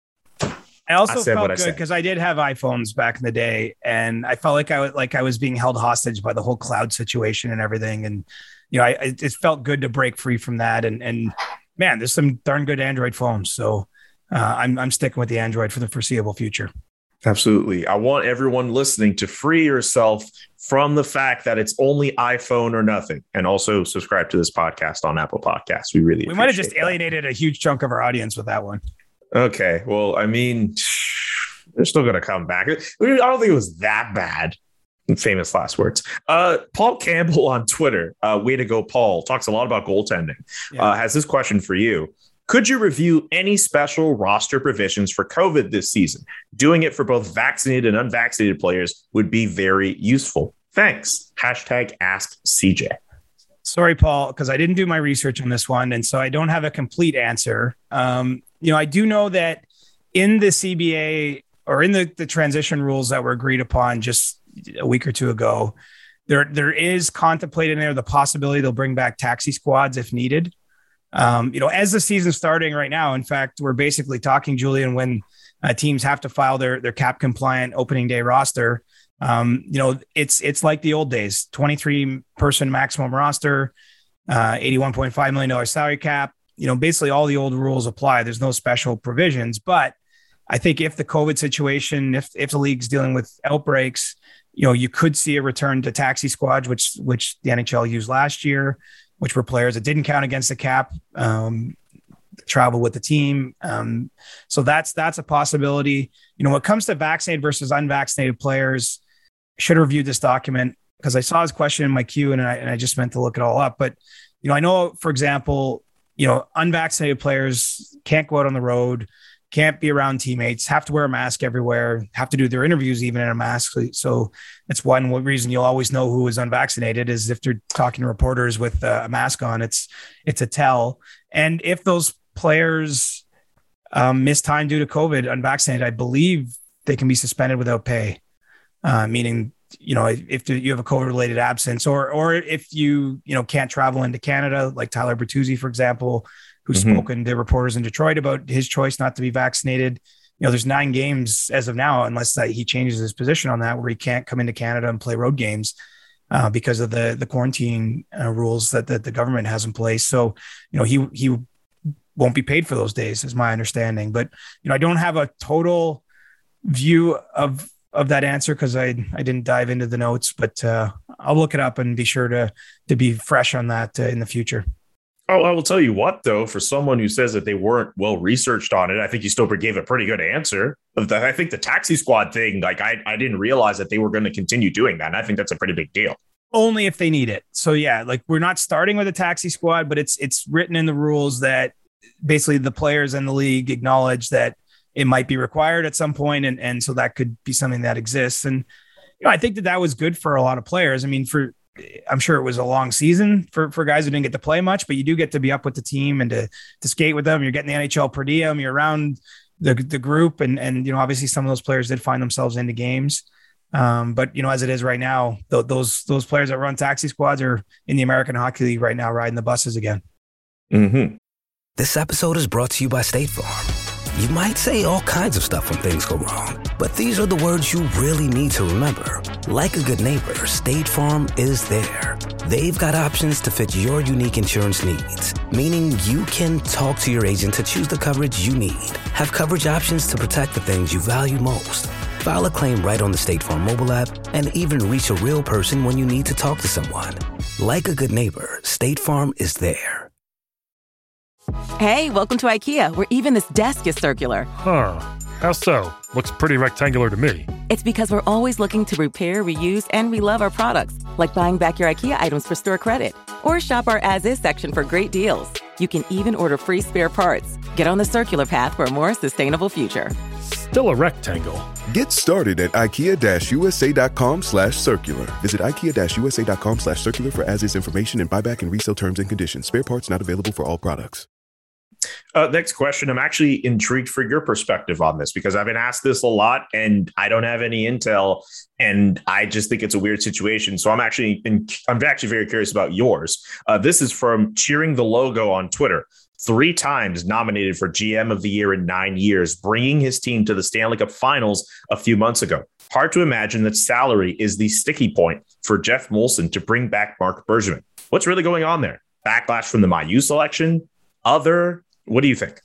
I also felt good because I did have iPhones back in the day, and I felt like I was being held hostage by the whole cloud situation and everything. And it felt good to break free from that. And man, there's some darn good Android phones. So I'm sticking with the Android for the foreseeable future. Absolutely. I want everyone listening to free yourself from the fact that it's only iPhone or nothing. And also subscribe to this podcast on Apple Podcasts. We might have just alienated a huge chunk of our audience with that one. Okay. Well, I mean, they're still going to come back. I don't think it was that bad. Famous last words. Paul Campbell on Twitter, way to go, Paul, talks a lot about goaltending. Has this question for you. Could you review any special roster provisions for COVID this season? Doing it for both vaccinated and unvaccinated players would be very useful. Thanks. #AskCJ. Sorry, Paul, because I didn't do my research on this one. And so I don't have a complete answer. I do know that in the CBA or in the transition rules that were agreed upon just a week or two ago, there is contemplated in there the possibility they'll bring back taxi squads if needed. As the season's starting right now, in fact, we're basically talking, Julian, when teams have to file their cap compliant opening day roster. It's like the old days, 23 person maximum roster, $81.5 million salary cap. Basically all the old rules apply. There's no special provisions, but I think if the COVID situation, if the league's dealing with outbreaks, you could see a return to taxi squads, which the NHL used last year, which were players that didn't count against the cap, travel with the team. So that's a possibility. When it comes to vaccinated versus unvaccinated players, I should have reviewed this document because I saw his question in my queue and I just meant to look it all up. But, I know, for example, unvaccinated players can't go out on the road, can't be around teammates, have to wear a mask everywhere, have to do their interviews even in a mask. So that's one reason you'll always know who is unvaccinated is if they're talking to reporters with a mask on, it's a tell. And if those players miss time due to COVID, unvaccinated, I believe they can be suspended without pay, meaning, if you have a COVID-related absence or if you can't travel into Canada, like Tyler Bertuzzi, for example, who's spoken to reporters in Detroit about his choice not to be vaccinated. There's 9 games as of now, unless he changes his position on that, where he can't come into Canada and play road games because of the quarantine rules that the government has in place. So, he won't be paid for those days, is my understanding. But, I don't have a total view of that answer because I didn't dive into the notes, but I'll look it up and be sure to be fresh on that in the future. Oh, I will tell you what, though, for someone who says that they weren't well researched on it, I think you still gave a pretty good answer. I think the taxi squad thing, I didn't realize that they were going to continue doing that. And I think that's a pretty big deal. Only if they need it. So yeah, we're not starting with a taxi squad, but it's written in the rules that basically the players in the league acknowledge that it might be required at some point. And so that could be something that exists. And, I think that was good for a lot of players. I mean, I'm sure it was a long season for guys who didn't get to play much, but you do get to be up with the team and to skate with them. You're getting the NHL per diem, you're around the group. And, obviously some of those players did find themselves into games. But as it is right now, those players that run taxi squads are in the American Hockey League right now, riding the buses again. Mm-hmm. This episode is brought to you by State Farm. You might say all kinds of stuff when things go wrong, but these are the words you really need to remember. Like a good neighbor, State Farm is there. They've got options to fit your unique insurance needs, meaning you can talk to your agent to choose the coverage you need, have coverage options to protect the things you value most, file a claim right on the State Farm mobile app, and even reach a real person when you need to talk to someone. Like a good neighbor, State Farm is there. Hey, welcome to IKEA, where even this desk is circular. Huh. How so? Looks pretty rectangular to me. It's because we're always looking to repair, reuse, and relove our products, like buying back your IKEA items for store credit. Or shop our as-is section for great deals. You can even order free spare parts. Get on the circular path for a more sustainable future. Still a rectangle. Get started at IKEA-USA.com/circular. Visit IKEA-USA.com/circular for as-is information and buyback and resale terms and conditions. Spare parts not available for all products. Next question. I'm actually intrigued for your perspective on this because I've been asked this a lot and I don't have any intel and I just think it's a weird situation. So I'm actually very curious about yours. This is from Cheering the Logo on Twitter. 3 times nominated for GM of the Year in 9 years, bringing his team to the Stanley Cup Finals a few months ago. Hard to imagine that salary is the sticky point for Jeff Molson to bring back Marc Bergevin. What's really going on there? Backlash from the Mailloux selection? What do you think?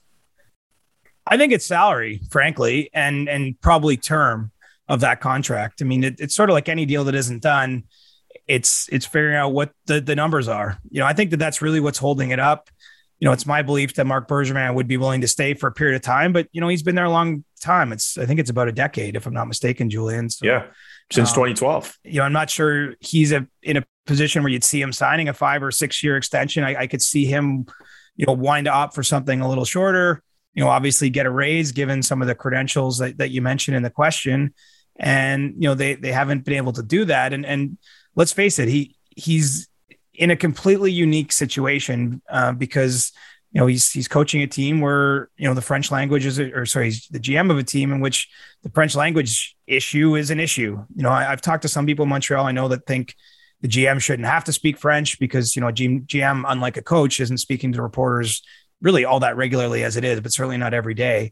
I think it's salary, frankly, and probably term of that contract. I mean, it's sort of like any deal that isn't done. It's figuring out what the numbers are. I think that's really what's holding it up. It's my belief that Marc Bergevin would be willing to stay for a period of time, but he's been there a long time. I think it's about a decade, if I'm not mistaken, Julian. So, yeah, since 2012. I'm not sure he's in a position where you'd see him signing a 5 or 6 year extension. I could see him wanting to opt for something a little shorter, obviously get a raise given some of the credentials that you mentioned in the question. And, they haven't been able to do that. And let's face it, he's in a completely unique situation because, he's coaching a team where, the French language he's the GM of a team in which the French language issue is an issue. I've talked to some people in Montreal I know that think the GM shouldn't have to speak French because, GM, unlike a coach, isn't speaking to reporters really all that regularly as it is, but certainly not every day.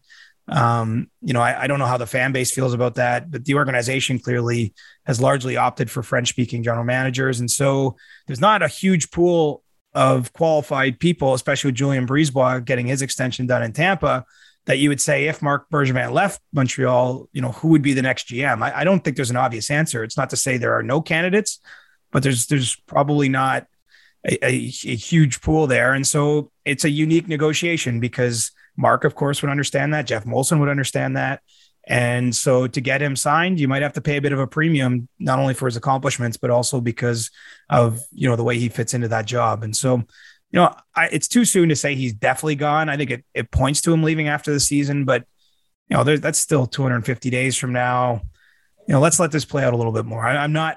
I don't know how the fan base feels about that, but the organization clearly has largely opted for French-speaking general managers. And so there's not a huge pool of qualified people, especially with Julien Brisebois getting his extension done in Tampa, that you would say if Marc Bergevin left Montreal, who would be the next GM? I don't think there's an obvious answer. It's not to say there are no candidates, but there's probably not a huge pool there. And so it's a unique negotiation because Marc, of course, would understand that. Jeff Molson would understand that. And so to get him signed, you might have to pay a bit of a premium, not only for his accomplishments, but also because of, the way he fits into that job. And so, it's too soon to say he's definitely gone. I think it points to him leaving after the season, but, that's still 250 days from now. Let's let this play out a little bit more. I'm not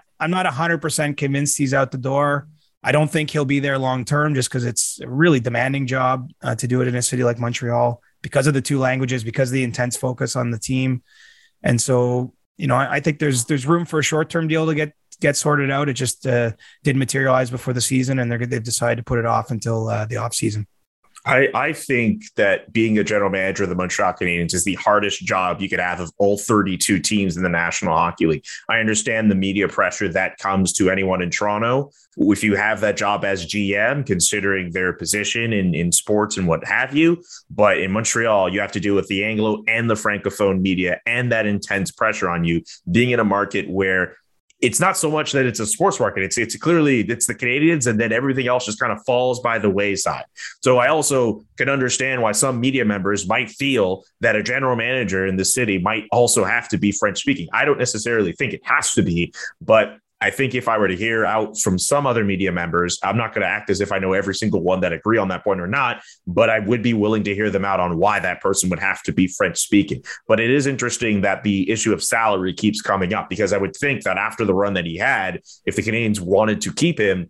100% convinced he's out the door. I don't think he'll be there long term just because it's a really demanding job to do it in a city like Montreal because of the 2 languages, because of the intense focus on the team. And so, I think there's room for a short-term deal to get sorted out. It just didn't materialize before the season, and they've decided to put it off until the off season. I think that being a general manager of the Montreal Canadiens is the hardest job you could have of all 32 teams in the National Hockey League. I understand the media pressure that comes to anyone in Toronto. If you have that job as GM, considering their position in sports and what have you, but in Montreal, you have to deal with the Anglo and the Francophone media and that intense pressure on you, being in a market where it's not so much that it's a sports market. It's clearly the Canadiens, and then everything else just kind of falls by the wayside. So I also can understand why some media members might feel that a general manager in the city might also have to be French speaking. I don't necessarily think it has to be, but I think if I were to hear out from some other media members, I'm not going to act as if I know every single one that agree on that point or not, but I would be willing to hear them out on why that person would have to be French speaking. But it is interesting that the issue of salary keeps coming up, because I would think that after the run that he had, if the Canadiens wanted to keep him,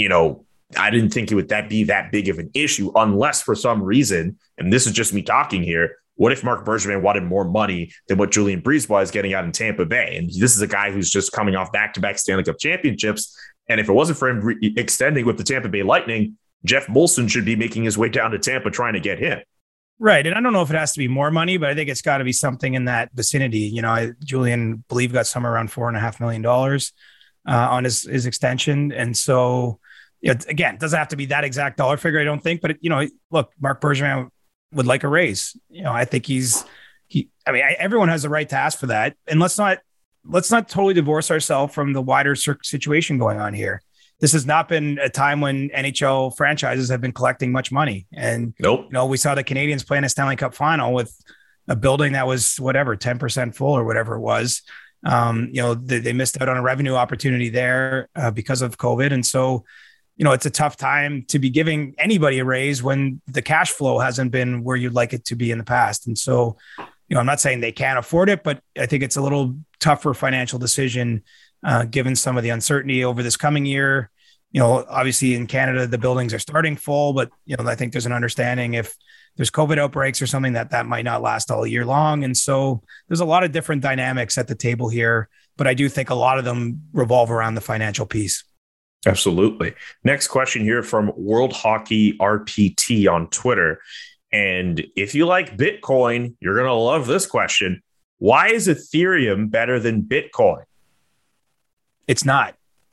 I didn't think it would be that big of an issue unless for some reason, and this is just me talking here, what if Marc Bergevin wanted more money than what Julien Brisebois is getting out in Tampa Bay? And this is a guy who's just coming off back-to-back Stanley Cup championships. And if it wasn't for him extending with the Tampa Bay Lightning, Jeff Molson should be making his way down to Tampa trying to get him. Right. And I don't know if it has to be more money, but I think it's got to be something in that vicinity. Julian, believe, got somewhere around $4.5 million on his extension. And so, again, it doesn't have to be that exact dollar figure, I don't think. But, look, Marc Bergevin would like a raise. I think everyone has the right to ask for that. And let's not totally divorce ourselves from the wider situation going on here. This has not been a time when NHL franchises have been collecting much money. And, nope. We saw the Canadians playing a Stanley Cup final with a building that was 10% full or whatever it was. They missed out on a revenue opportunity there because of COVID. And so, it's a tough time to be giving anybody a raise when the cash flow hasn't been where you'd like it to be in the past. And so, I'm not saying they can't afford it, but I think it's a little tougher financial decision given some of the uncertainty over this coming year. Obviously in Canada, the buildings are starting full, but, I think there's an understanding if there's COVID outbreaks or something that might not last all year long. And so there's a lot of different dynamics at the table here, but I do think a lot of them revolve around the financial piece. Absolutely. Next question here from World Hockey RPT on Twitter. And if you like Bitcoin, you're going to love this question. Why is Ethereum better than Bitcoin? It's not.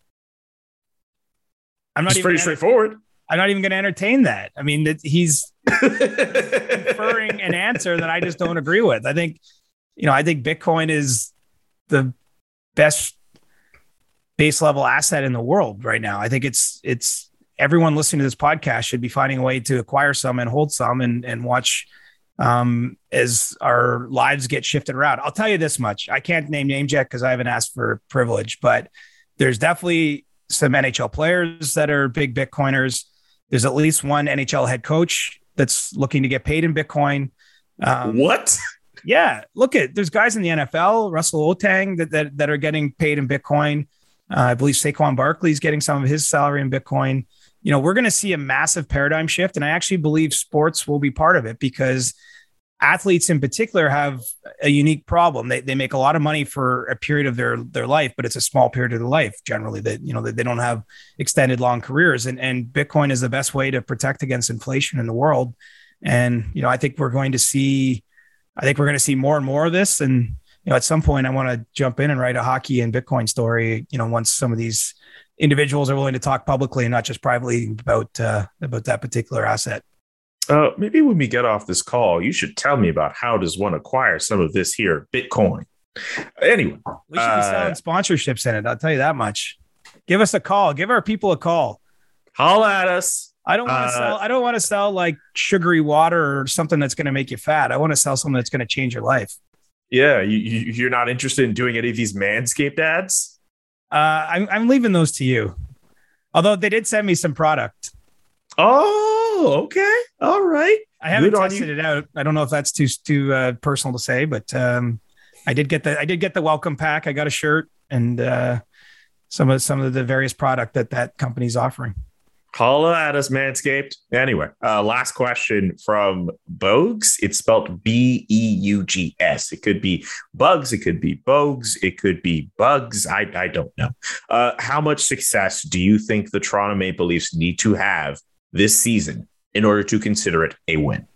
It's pretty straightforward. I'm not even going to entertain that. I mean, he's inferring an answer that I just don't agree with. I think Bitcoin is the best base level asset in the world right now. I think it's everyone listening to this podcast should be finding a way to acquire some and hold some and watch as our lives get shifted around. I'll tell you this much. I can't name names yet because I haven't asked for privilege, but there's definitely some NHL players that are big Bitcoiners. There's at least one NHL head coach that's looking to get paid in Bitcoin. What? Yeah. There's guys in the NFL, Russell Otang, that are getting paid in Bitcoin. I believe Saquon Barkley is getting some of his salary in Bitcoin. We're going to see a massive paradigm shift. And I actually believe sports will be part of it because athletes in particular have a unique problem. They make a lot of money for a period of their life, but it's a small period of their life. Generally that, they don't have extended long careers and Bitcoin is the best way to protect against inflation in the world. And, I think we're going to see more and more of this. And, at some point I want to jump in and write a hockey and Bitcoin story, once some of these individuals are willing to talk publicly and not just privately about that particular asset. Maybe when we get off this call, you should tell me about how does one acquire some of this here Bitcoin. Anyway, we should be selling sponsorships in it. I'll tell you that much. Give us a call. Give our people a call. Holla at us. I don't want to sell like sugary water or something that's going to make you fat. I want to sell something that's going to change your life. Yeah, you're not interested in doing any of these Manscaped ads? I'm leaving those to you. Although they did send me some product. Oh, okay. All right. I haven't tested it out. I don't know if that's too personal to say, but I did get the welcome pack. I got a shirt and some of the various product that company's offering. Holla at us, Manscaped. Anyway, last question from Bogues. It's spelled B-E-U-G-S. It could be Bugs. It could be Bogues. It could be Bugs. I don't know. How much success do you think the Toronto Maple Leafs need to have this season in order to consider it a win?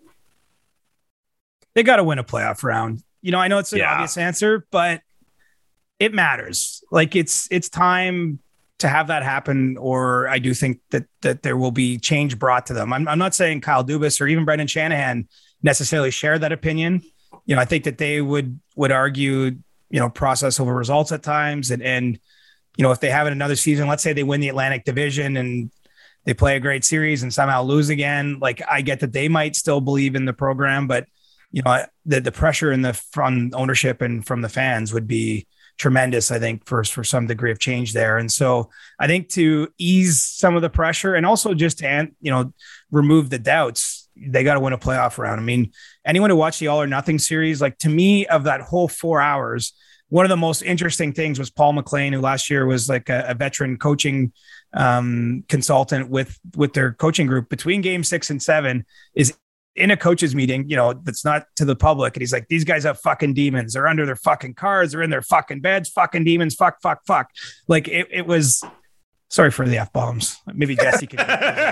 They got to win a playoff round. I know it's an obvious answer, but it matters. Like it's time to have that happen, or I do think that there will be change brought to them. I'm not saying Kyle Dubas or even Brendan Shanahan necessarily share that opinion. I think that they would argue, process over results at times. And if they have it another season, let's say they win the Atlantic Division and they play a great series and somehow lose again. Like I get that they might still believe in the program, but the pressure from ownership and from the fans would be tremendous, I think, for some degree of change there. And so I think to ease some of the pressure and also just to, remove the doubts, they got to win a playoff round. I mean, anyone who watched the All or Nothing series, like to me of that whole 4 hours, one of the most interesting things was Paul McLean, who last year was like a veteran coaching consultant with their coaching group between game 6 and 7 is in a coach's meeting, that's not to the public. And he's like, these guys have fucking demons. They're under their fucking cars. They're in their fucking beds, fucking demons, fuck. Like it was Sorry for the F-bombs. Maybe Jesse could.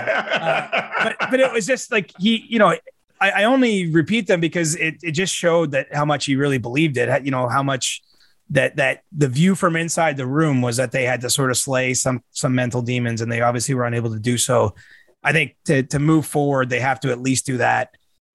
But it was just like I only repeat them because it just showed that how much he really believed it. How much that the view from inside the room was that they had to sort of slay some mental demons, and they obviously were unable to do so. I think to move forward, they have to at least do that.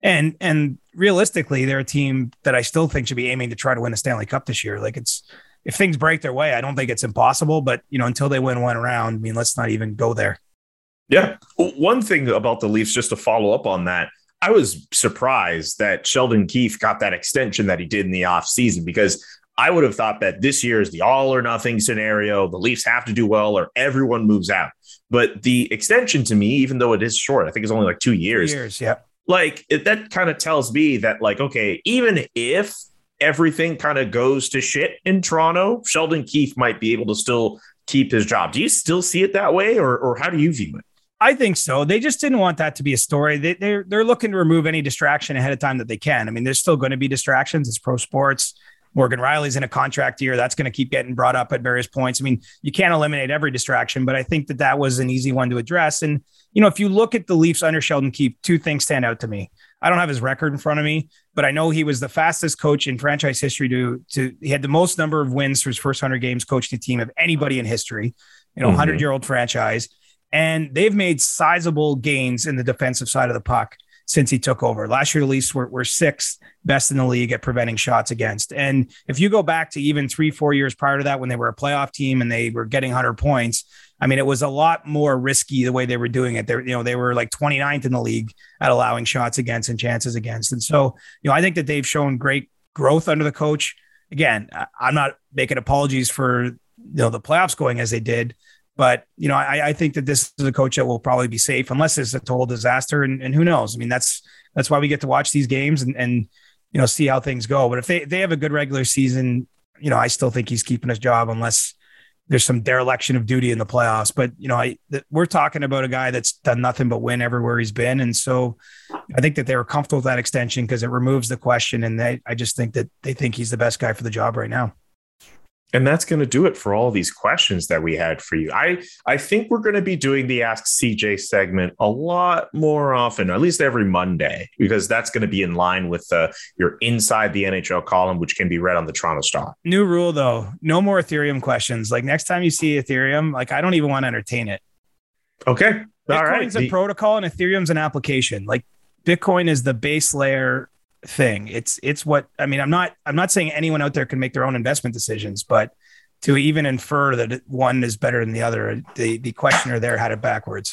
And realistically, they're a team that I still think should be aiming to try to win a Stanley Cup this year. Like if things break their way, I don't think it's impossible, but until they win one round, I mean, let's not even go there. Yeah. One thing about the Leafs, just to follow up on that, I was surprised that Sheldon Keefe got that extension that he did in the offseason, because I would have thought that this year is the all or nothing scenario. The Leafs have to do well or everyone moves out. But the extension, to me, even though it is short, I think it's only like 2 years. 2 years, yeah. Like that kind of tells me that, like, okay, even if everything kind of goes to shit in Toronto, Sheldon Keefe might be able to still keep his job. Do you still see it that way, or how do you view it? I think so. They just didn't want that to be a story. They're looking to remove any distraction ahead of time that they can. I mean, there's still going to be distractions. It's pro sports. Morgan Riley's in a contract year. That's going to keep getting brought up at various points. I mean, you can't eliminate every distraction, but I think that was an easy one to address. And, if you look at the Leafs under Sheldon Keefe, two things stand out to me. I don't have his record in front of me, but I know he was the fastest coach in franchise history he had the most number of wins for his first 100 games coaching a team of anybody in history, 100-year-old franchise. And they've made sizable gains in the defensive side of the puck since he took over. Last year, the Leafs were sixth best in the league at preventing shots against. And if you go back to even 3-4 years prior to that, when they were a playoff team and they were getting 100 points, I mean, it was a lot more risky the way they were doing it. They were like 29th in the league at allowing shots against and chances against. And so, I think that they've shown great growth under the coach. Again, I'm not making apologies for, the playoffs going as they did, but, I think that this is a coach that will probably be safe unless it's a total disaster. And who knows? I mean, that's why we get to watch these games and see how things go. But if they have a good regular season, I still think he's keeping his job unless there's some dereliction of duty in the playoffs. But, we're talking about a guy that's done nothing but win everywhere he's been. And so I think that they were comfortable with that extension because it removes the question. And I just think that they think he's the best guy for the job right now. And that's going to do it for all these questions that we had for you. I think we're going to be doing the Ask CJ segment a lot more often, at least every Monday, because that's going to be in line with your Inside the NHL column, which can be read on the Toronto Star. New rule, though. No more Ethereum questions. Like next time you see Ethereum, like I don't even want to entertain it. Okay. Bitcoin's a protocol and Ethereum's an application. Like Bitcoin is the base layer thing. It's what I mean. I'm not saying anyone out there can make their own investment decisions, but to even infer that one is better than the other, the questioner there had it backwards.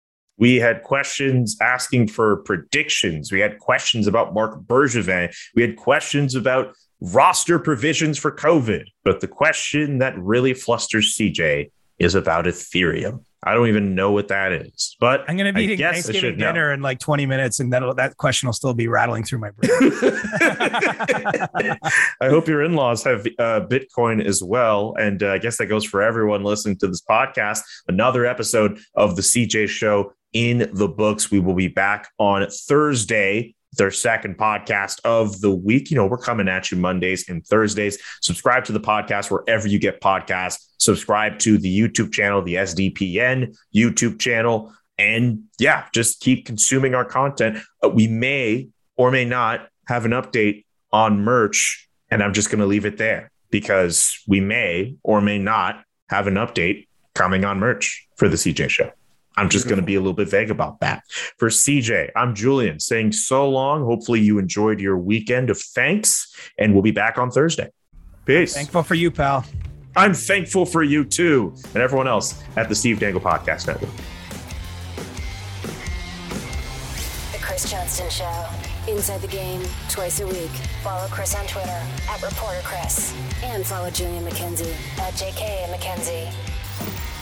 We had questions asking for predictions. We had questions about Marc Bergevin. We had questions about roster provisions for COVID. But the question that really flusters CJ is about Ethereum. I don't even know what that is, but I'm going to be eating Thanksgiving dinner in like 20 minutes, and that question will still be rattling through my brain. I hope your in-laws have Bitcoin as well. And I guess that goes for everyone listening to this podcast. Another episode of the CJ Show in the books. We will be back on Thursday, their second podcast of the week. We're coming at you Mondays and Thursdays. Subscribe to the podcast wherever you get podcasts. Subscribe to the YouTube channel, the SDPN YouTube channel. And yeah, just keep consuming our content. We may or may not have an update on merch. And I'm just going to leave it there because we may or may not have an update coming on merch for the CJ Show. I'm just going to be a little bit vague about that. For CJ, I'm Julian saying so long. Hopefully you enjoyed your weekend of thanks, and we'll be back on Thursday. Peace. Thankful for you, pal. I'm thankful for you too, and everyone else at the Steve Dangle Podcast Network. The Chris Johnston Show. Inside the Game, twice a week. Follow Chris on Twitter @ReporterChris. And follow Julian McKenzie @JK McKenzie.